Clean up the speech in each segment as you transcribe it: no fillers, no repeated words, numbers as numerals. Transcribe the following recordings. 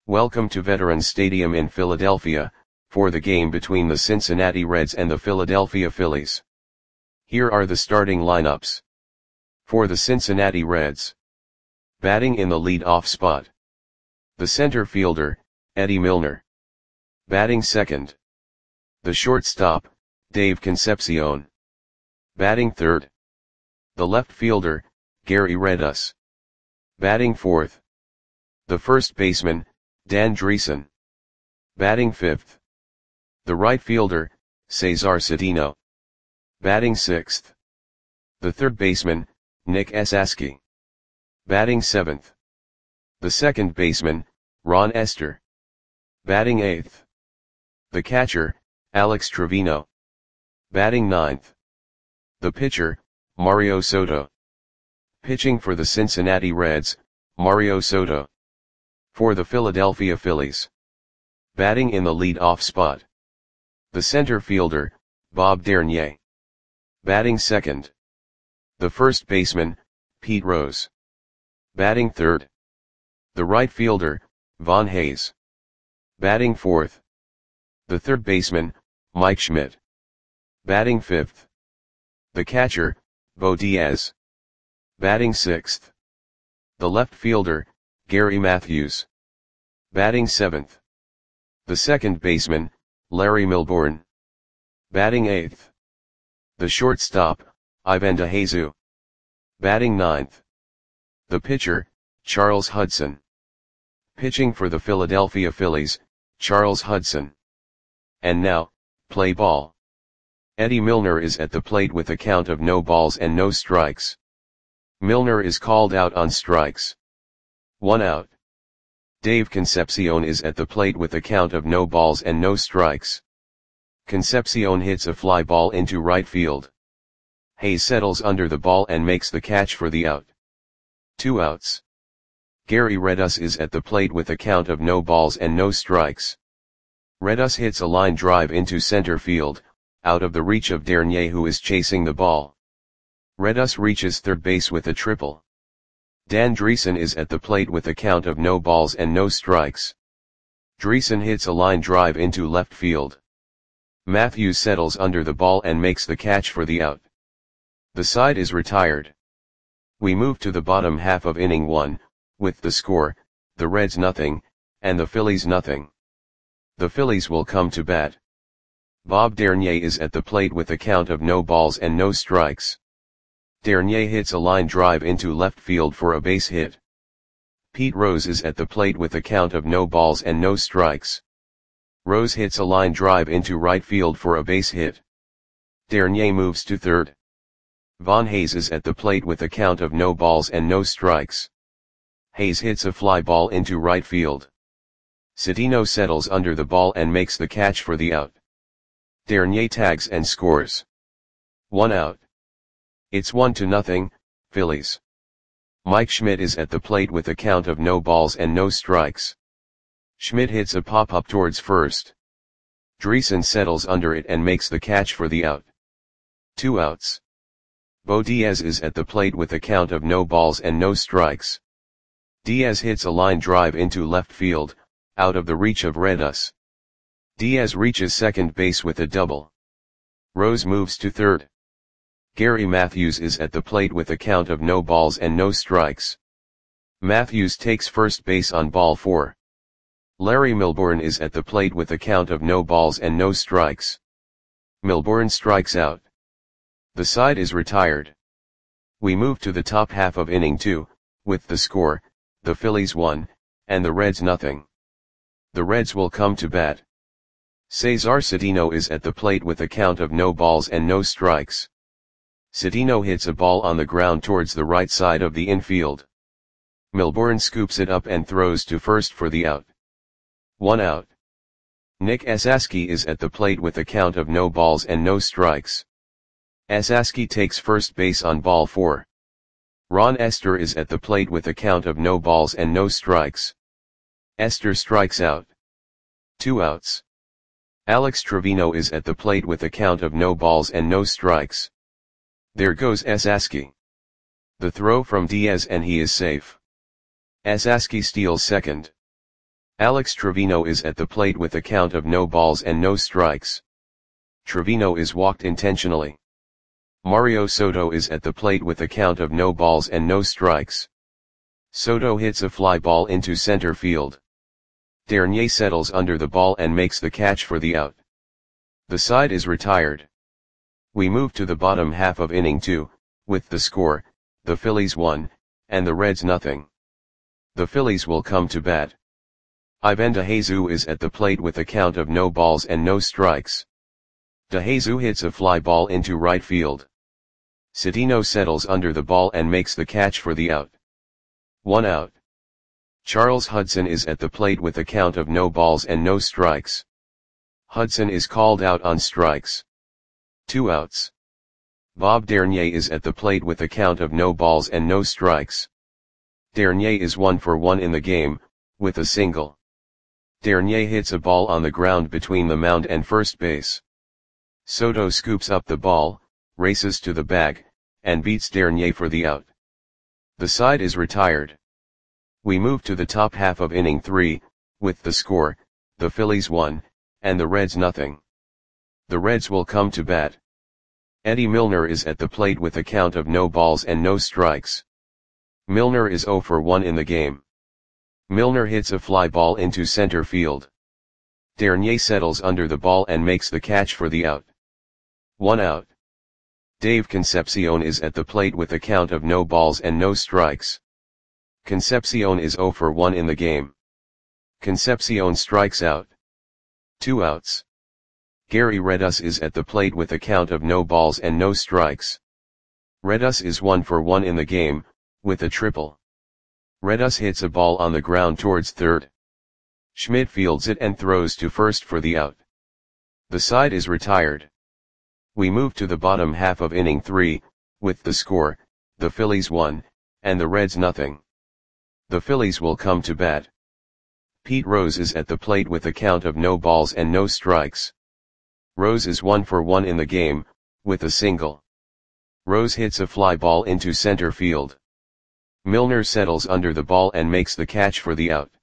Welcome to Veterans Stadium in Philadelphia, for the game between the Cincinnati Reds and the Philadelphia Phillies. Here are the starting lineups. For the Cincinnati Reds. Batting in the lead-off spot. The center fielder, Eddie Milner. Batting second. The shortstop, Dave Concepcion. Batting third. The left fielder, Gary Redus. Batting fourth. The first baseman, Dan Driessen. Batting fifth. The right fielder, Cesar Cedeno. Batting sixth. The third baseman, Nick Esasky. Batting seventh. The second baseman, Ron Estes. Batting eighth. The catcher, Alex Trevino. Batting ninth. The pitcher, Mario Soto. Pitching for the Cincinnati Reds, Mario Soto. For the Philadelphia Phillies. Batting in the lead-off spot. The center fielder, Bob Dernier. Batting second. The first baseman, Pete Rose. Batting third. The right fielder, Von Hayes. Batting fourth. The third baseman, Mike Schmidt. Batting fifth. The catcher, Bo Diaz. Batting sixth. The left fielder, Gary Matthews. Batting seventh. The second baseman, Larry Milbourne. Batting eighth. The shortstop, Ivan DeJesu. Batting ninth. The pitcher, Charles Hudson. Pitching for the Philadelphia Phillies, Charles Hudson. And now, play ball. Eddie Milner is at the plate with a count of no balls and no strikes. Milner is called out on strikes. 1 out. Dave Concepcion is at the plate with a count of no balls and no strikes. Concepcion hits a fly ball into right field. Hayes settles under the ball and makes the catch for the out. 2 outs. Gary Redus is at the plate with a count of no balls and no strikes. Redus hits a line drive into center field, out of the reach of Dernier, who is chasing the ball. Redus reaches third base with a triple. Dan Driessen is at the plate with a count of no balls and no strikes. Driessen hits a line drive into left field. Matthews settles under the ball and makes the catch for the out. The side is retired. We move to the bottom half of inning 1, with the score, the Reds 0, and the Phillies 0. The Phillies will come to bat. Bob Dernier is at the plate with a count of no balls and no strikes. Dernier hits a line drive into left field for a base hit. Pete Rose is at the plate with a count of no balls and no strikes. Rose hits a line drive into right field for a base hit. Dernier moves to third. Von Hayes is at the plate with a count of no balls and no strikes. Hayes hits a fly ball into right field. Cedeno settles under the ball and makes the catch for the out. Dernier tags and scores. 1 out. It's 1-0, Phillies. Mike Schmidt is at the plate with a count of no balls and no strikes. Schmidt hits a pop-up towards first. Driessen settles under it and makes the catch for the out. 2 outs. Bo Diaz is at the plate with a count of no balls and no strikes. Diaz hits a line drive into left field, out of the reach of Redus. Diaz reaches second base with a double. Rose moves to third. Gary Matthews is at the plate with a count of no balls and no strikes. Matthews takes first base on ball 4. Larry Milbourne is at the plate with a count of no balls and no strikes. Milbourne strikes out. The side is retired. We move to the top half of inning 2, with the score, the Phillies 1, and the Reds 0. The Reds will come to bat. Cesar Cedeno is at the plate with a count of no balls and no strikes. Cedeno hits a ball on the ground towards the right side of the infield. Milbourne scoops it up and throws to first for the out. 1 out. Nick Esasky is at the plate with a count of no balls and no strikes. Esasky takes first base on ball 4. Ron Estes is at the plate with a count of no balls and no strikes. Estes strikes out. 2 outs. Alex Trevino is at the plate with a count of no balls and no strikes. There goes Esasky. The throw from Diaz and he is safe. Esasky steals second. Alex Trevino is at the plate with a count of no balls and no strikes. Trevino is walked intentionally. Mario Soto is at the plate with a count of no balls and no strikes. Soto hits a fly ball into center field. Dernier settles under the ball and makes the catch for the out. The side is retired. We move to the bottom half of inning 2, with the score, the Phillies 1, and the Reds nothing. The Phillies will come to bat. Ivan DeJesus is at the plate with a count of no balls and no strikes. DeJesus hits a fly ball into right field. Cedeno settles under the ball and makes the catch for the out. 1 out. Charles Hudson is at the plate with a count of no balls and no strikes. Hudson is called out on strikes. 2 outs. Bob Dernier is at the plate with a count of no balls and no strikes. Dernier is 1 for 1 in the game, with a single. Dernier hits a ball on the ground between the mound and first base. Soto scoops up the ball, races to the bag, and beats Dernier for the out. The side is retired. We move to the top half of inning 3, with the score, the Phillies 1, and the Reds nothing. The Reds will come to bat. Eddie Milner is at the plate with a count of no balls and no strikes. Milner is 0 for 1 in the game. Milner hits a fly ball into center field. Dernier settles under the ball and makes the catch for the out. 1 out. Dave Concepcion is at the plate with a count of no balls and no strikes. Concepcion is 0 for 1 in the game. Concepcion strikes out. 2 outs. Gary Redus is at the plate with a count of no balls and no strikes. Redus is 1 for 1 in the game, with a triple. Redus hits a ball on the ground towards third. Schmidt fields it and throws to first for the out. The side is retired. We move to the bottom half of inning 3, with the score, the Phillies 1, and the Reds nothing. The Phillies will come to bat. Pete Rose is at the plate with a count of no balls and no strikes. Rose is 1 for 1 in the game, with a single. Rose hits a fly ball into center field. Milner settles under the ball and makes the catch for the out.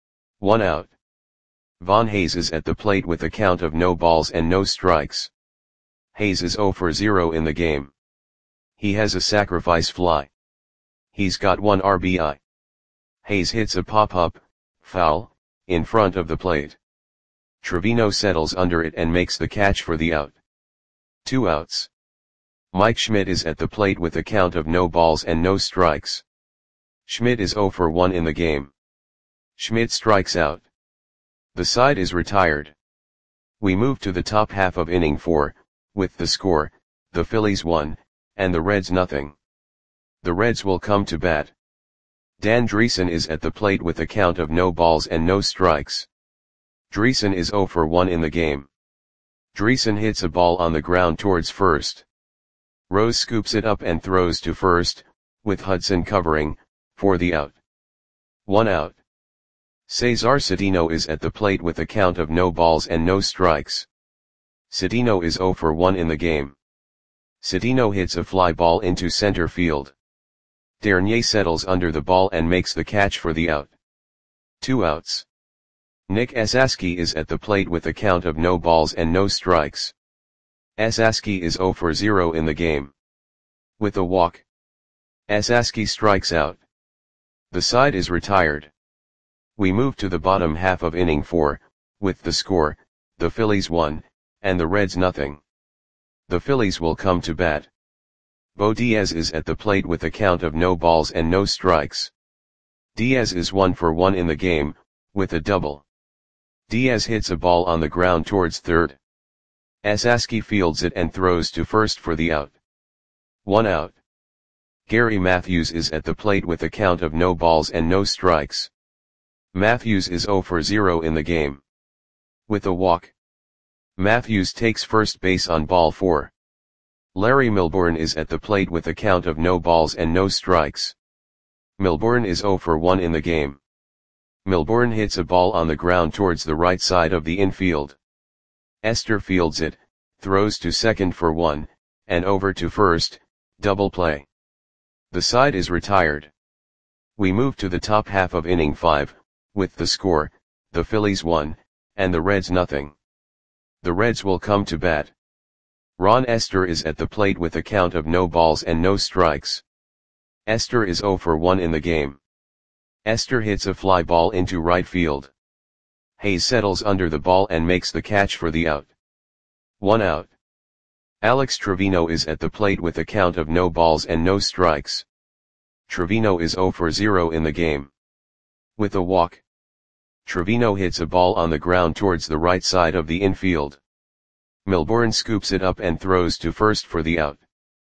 1 out. Von Hayes is at the plate with a count of no balls and no strikes. Hayes is 0 for 0 in the game. He has a sacrifice fly. He's got 1 RBI. Hayes hits a pop-up, foul, in front of the plate. Trevino settles under it and makes the catch for the out. 2 outs. Mike Schmidt is at the plate with a count of no balls and no strikes. Schmidt is 0 for 1 in the game. Schmidt strikes out. The side is retired. We move to the top half of inning 4, with the score, the Phillies 1, and the Reds nothing. The Reds will come to bat. Dan Dreesen is at the plate with a count of no balls and no strikes. Dreesen is 0 for 1 in the game. Dreesen hits a ball on the ground towards first. Rose scoops it up and throws to first, with Hudson covering, for the out. 1 out. Cesar Cedeno is at the plate with a count of no balls and no strikes. Cedeno is 0 for 1 in the game. Cedeno hits a fly ball into center field. Dernier settles under the ball and makes the catch for the out. 2 outs. Nick Esasky is at the plate with a count of no balls and no strikes. Esasky is 0 for 0 in the game. With a walk. Esasky strikes out. The side is retired. We move to the bottom half of inning 4, with the score, the Phillies 1, and the Reds nothing. The Phillies will come to bat. Bo Diaz is at the plate with a count of no balls and no strikes. Diaz is 1 for 1 in the game, with a double. Diaz hits a ball on the ground towards third. Esasky fields it and throws to first for the out. 1 out. Gary Matthews is at the plate with a count of no balls and no strikes. Matthews is 0 for 0 in the game. With a walk. Matthews takes first base on ball 4. Larry Milbourne is at the plate with a count of no balls and no strikes. Milbourne is 0 for 1 in the game. Milbourne hits a ball on the ground towards the right side of the infield. Esther fields it, throws to second for 1, and over to first, double play. The side is retired. We move to the top half of inning 5, with the score, the Phillies 1, and the Reds nothing. The Reds will come to bat. Ron Esther is at the plate with a count of no balls and no strikes. Esther is 0 for 1 in the game. Esther hits a fly ball into right field. Hayes settles under the ball and makes the catch for the out. 1 out. Alex Trevino is at the plate with a count of no balls and no strikes. Trevino is 0 for 0 in the game. With a walk, Trevino hits a ball on the ground towards the right side of the infield. Milbourne scoops it up and throws to first for the out.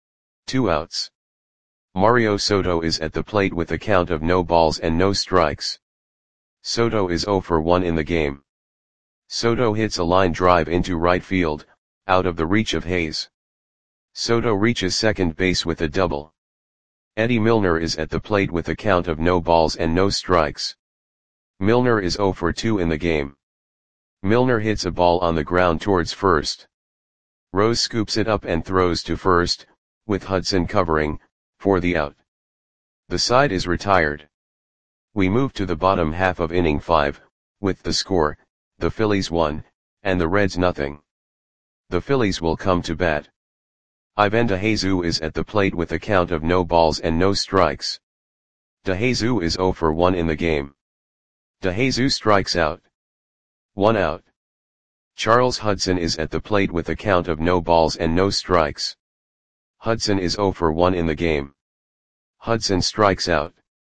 2 outs. Mario Soto is at the plate with a count of no balls and no strikes. Soto is 0 for 1 in the game. Soto hits a line drive into right field, out of the reach of Hayes. Soto reaches second base with a double. Eddie Milner is at the plate with a count of no balls and no strikes. Milner is 0 for 2 in the game. Milner hits a ball on the ground towards first. Rose scoops it up and throws to first, with Hudson covering, for the out. The side is retired. We move to the bottom half of inning 5, with the score, the Phillies 1, and the Reds nothing. The Phillies will come to bat. Ivan DeJesus is at the plate with a count of no balls and no strikes. DeJesus is 0 for 1 in the game. DeJesus strikes out. 1 out. Charles Hudson is at the plate with a count of no balls and no strikes. Hudson is 0 for 1 in the game. Hudson strikes out.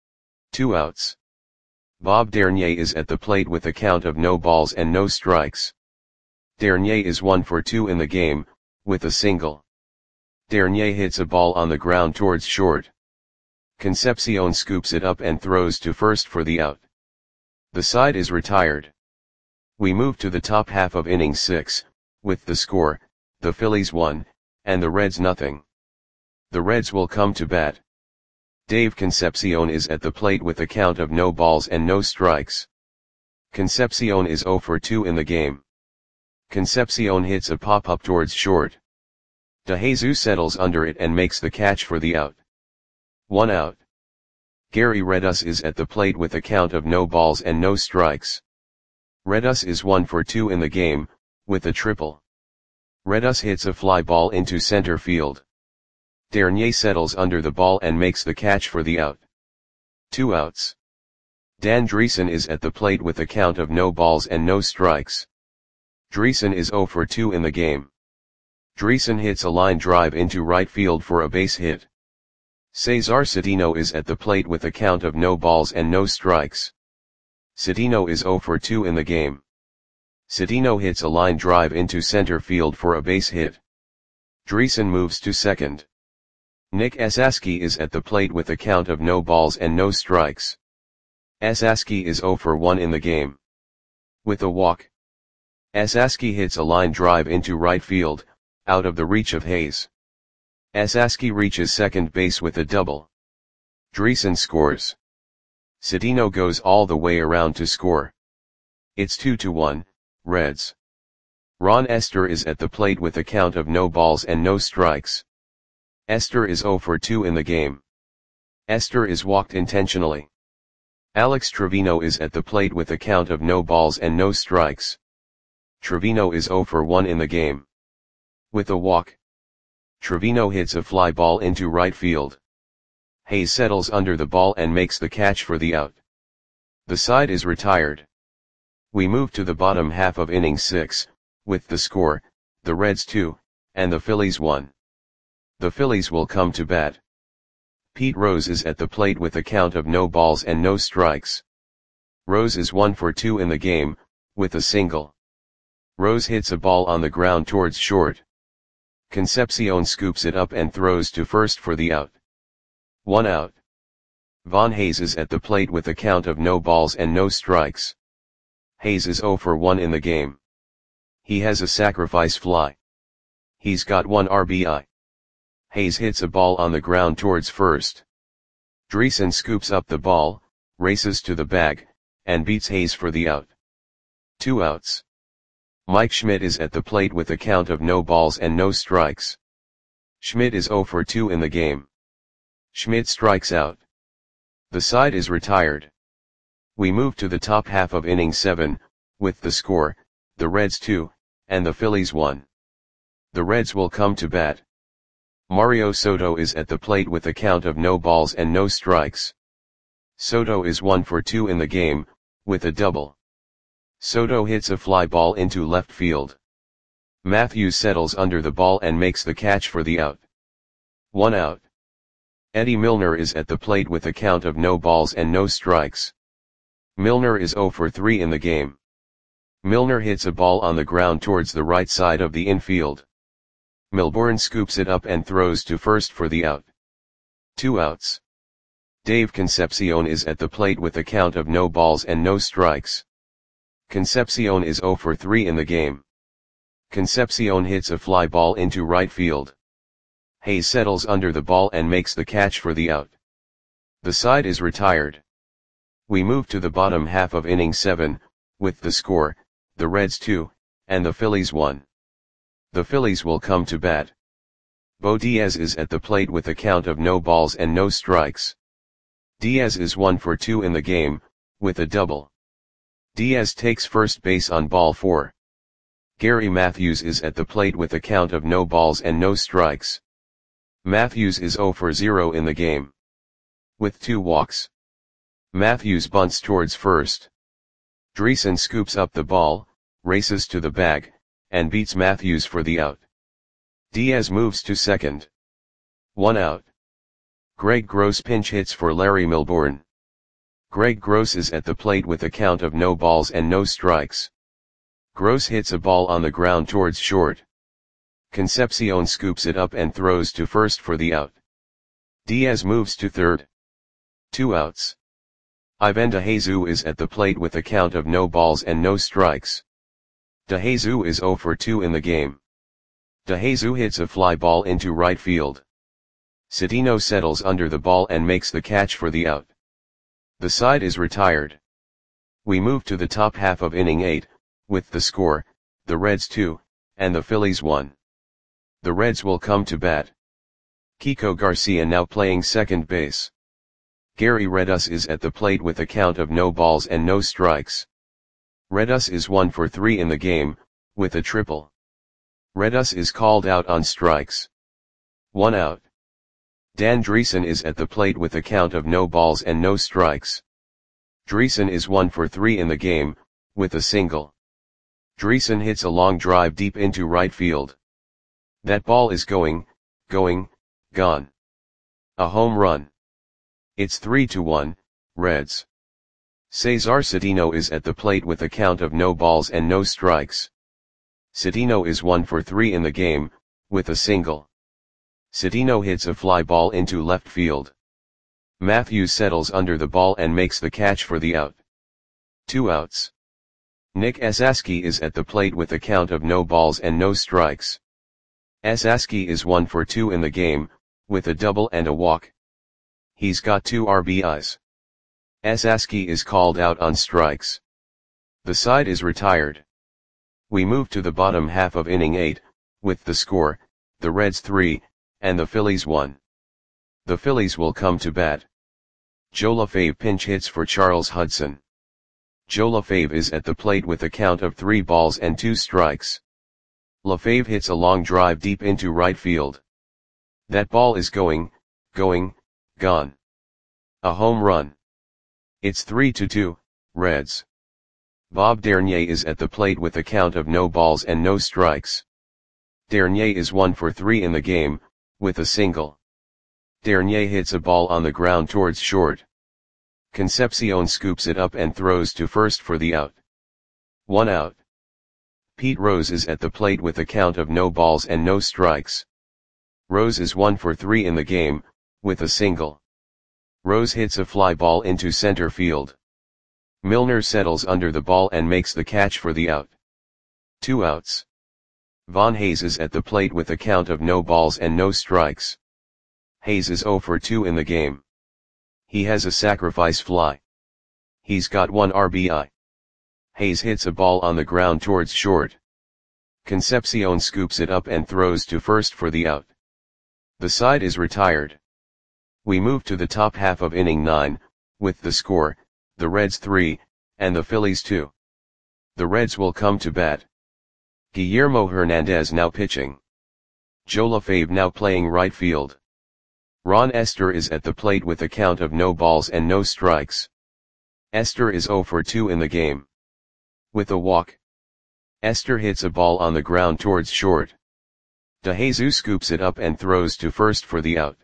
2 outs. Bob Dernier is at the plate with a count of no balls and no strikes. Dernier is 1 for 2 in the game, with a single. Dernier hits a ball on the ground towards short. Concepcion scoops it up and throws to first for the out. The side is retired. We move to the top half of inning 6, with the score, the Phillies 1, and the Reds nothing. The Reds will come to bat. Dave Concepcion is at the plate with a count of no balls and no strikes. Concepcion is 0 for 2 in the game. Concepcion hits a pop-up towards short. DeJesus settles under it and makes the catch for the out. 1 out. Gary Redus is at the plate with a count of no balls and no strikes. Redus is 1 for 2 in the game, with a triple. Redus hits a fly ball into center field. Dernier settles under the ball and makes the catch for the out. 2 outs. Dan Dreesen is at the plate with a count of no balls and no strikes. Dreesen is 0 for 2 in the game. Dreesen hits a line drive into right field for a base hit. Cesar Cedeno is at the plate with a count of no balls and no strikes. Cedeno is 0 for 2 in the game. Cedeno hits a line drive into center field for a base hit. Dreesen moves to second. Nick Esaski is at the plate with a count of no balls and no strikes. Esaski is 0 for 1 in the game. With a walk, Esaski hits a line drive into right field, out of the reach of Hayes. Esaski reaches second base with a double. Dreesen scores. Cedeno goes all the way around to score. It's 2-1, Reds. Ron Esther is at the plate with a count of no balls and no strikes. Esther is 0 for 2 in the game. Esther is walked intentionally. Alex Trevino is at the plate with a count of no balls and no strikes. Trevino is 0 for 1 in the game. With a walk, Trevino hits a fly ball into right field. Hayes settles under the ball and makes the catch for the out. The side is retired. We move to the bottom half of inning 6, with the score, the Reds 2, and the Phillies 1. The Phillies will come to bat. Pete Rose is at the plate with a count of no balls and no strikes. Rose is 1 for 2 in the game, with a single. Rose hits a ball on the ground towards short. Concepcion scoops it up and throws to first for the out. 1 out. Von Hayes is at the plate with a count of no balls and no strikes. Hayes is 0 for 1 in the game. He has a sacrifice fly. He's got 1 RBI. Hayes hits a ball on the ground towards first. Dreesen scoops up the ball, races to the bag, and beats Hayes for the out. 2 outs. Mike Schmidt is at the plate with a count of no balls and no strikes. Schmidt is 0 for 2 in the game. Schmidt strikes out. The side is retired. We move to the top half of inning 7, with the score, the Reds 2, and the Phillies 1. The Reds will come to bat. Mario Soto is at the plate with a count of no balls and no strikes. Soto is 1 for 2 in the game, with a double. Soto hits a fly ball into left field. Matthews settles under the ball and makes the catch for the out. 1 out. Eddie Milner is at the plate with a count of no balls and no strikes. Milner is 0 for 3 in the game. Milner hits a ball on the ground towards the right side of the infield. Milbourne scoops it up and throws to first for the out. 2 outs. Dave Concepcion is at the plate with a count of no balls and no strikes. Concepcion is 0 for 3 in the game. Concepcion hits a fly ball into right field. Hayes settles under the ball and makes the catch for the out. The side is retired. We move to the bottom half of inning 7, with the score, the Reds 2, and the Phillies 1. The Phillies will come to bat. Bo Diaz is at the plate with a count of no balls and no strikes. Diaz is 1 for 2 in the game, with a double. Diaz takes first base on ball 4. Gary Matthews is at the plate with a count of no balls and no strikes. Matthews is 0 for 0 in the game. With 2 walks. Matthews bunts towards first. Dreesen scoops up the ball, races to the bag, and beats Matthews for the out. Diaz moves to second. 1 out. Greg Gross pinch hits for Larry Milbourne. Greg Gross is at the plate with a count of no balls and no strikes. Gross hits a ball on the ground towards short. Concepcion scoops it up and throws to first for the out. Diaz moves to third. 2 outs. Ivan DeJesus is at the plate with a count of no balls and no strikes. DeJesus is 0 for 2 in the game. DeJesus hits a fly ball into right field. Cedeno settles under the ball and makes the catch for the out. The side is retired. We move to the top half of inning 8, with the score, the Reds 2, and the Phillies 1. The Reds will come to bat. Kiko Garcia now playing second base. Gary Redus is at the plate with a count of no balls and no strikes. Redus is 1 for 3 in the game, with a triple. Redus is called out on strikes. 1 out. Dan Dreesen is at the plate with a count of no balls and no strikes. Dreesen is 1 for 3 in the game, with a single. Dreesen hits a long drive deep into right field. That ball is gone. A home run. It's 3-1, Reds. Cesar Cedeno is at the plate with a count of no balls and no strikes. Cedeno is 1 for 3 in the game, with a single. Cedeno hits a fly ball into left field. Matthews settles under the ball and makes the catch for the out. 2 outs. Nick Esaski is at the plate with a count of no balls and no strikes. Esaski is 1 for 2 in the game, with a double and a walk. He's got 2 RBIs. Esaski is called out on strikes. The side is retired. We move to the bottom half of inning 8, with the score, the Reds 3, and the Phillies 1. The Phillies will come to bat. Joe LaFave pinch hits for Charles Hudson. Joe LaFave is at the plate with a count of 3 balls and 2 strikes. LaFave hits a long drive deep into right field. That ball is gone. A home run. It's 3-2, Reds. Bob Dernier is at the plate with a count of no balls and no strikes. Dernier is 1 for 3 in the game, with a single. Dernier hits a ball on the ground towards short. Concepcion scoops it up and throws to first for the out. 1 out. Pete Rose is at the plate with a count of no balls and no strikes. Rose is 1 for 3 in the game, with a single. Rose hits a fly ball into center field. Milner settles under the ball and makes the catch for the out. 2 outs. Von Hayes is at the plate with a count of no balls and no strikes. Hayes is 0 for 2 in the game. He has a sacrifice fly. He's got 1 RBI. Hayes hits a ball on the ground towards short. Concepcion scoops it up and throws to first for the out. The side is retired. We move to the top half of inning 9, with the score, the Reds 3, and the Phillies 2. The Reds will come to bat. Guillermo Hernandez now pitching. Joe LaFave now playing right field. Ron Esther is at the plate with a count of no balls and no strikes. Esther is 0 for 2 in the game. With a walk. Esther hits a ball on the ground towards short. DeJesus scoops it up and throws to first for the out.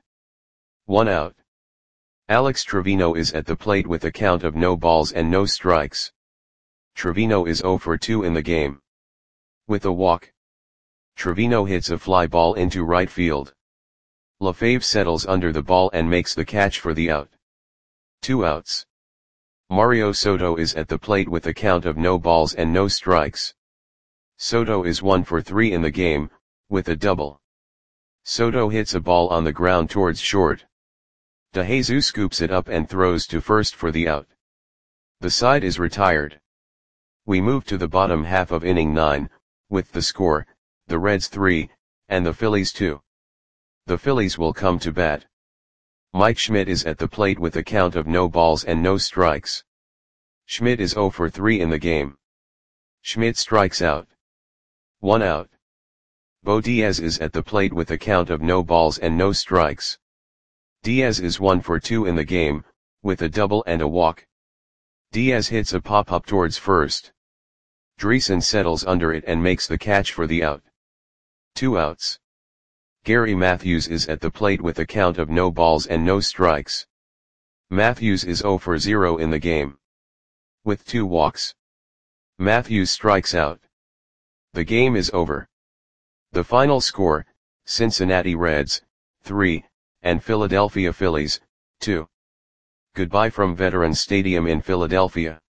1 out. Alex Trevino is at the plate with a count of no balls and no strikes. Trevino is 0 for 2 in the game. With a walk. Trevino hits a fly ball into right field. LaFave settles under the ball and makes the catch for the out. 2 outs. Mario Soto is at the plate with a count of no balls and no strikes. Soto is 1 for 3 in the game, with a double. Soto hits a ball on the ground towards short. DeJesus scoops it up and throws to first for the out. The side is retired. We move to the bottom half of inning 9, with the score, the Reds 3, and the Phillies 2. The Phillies will come to bat. Mike Schmidt is at the plate with a count of no balls and no strikes. Schmidt is 0 for 3 in the game. Schmidt strikes out. 1 out. Bo Diaz is at the plate with a count of no balls and no strikes. Diaz is 1 for 2 in the game, with a double and a walk. Diaz hits a pop-up towards first. Dreesen settles under it and makes the catch for the out. 2 outs. Gary Matthews is at the plate with a count of no balls and no strikes. Matthews is 0 for 0 in the game. With 2 walks. Matthews strikes out. The game is over. The final score, Cincinnati Reds, 3, and Philadelphia Phillies, 2. Goodbye from Veterans Stadium in Philadelphia.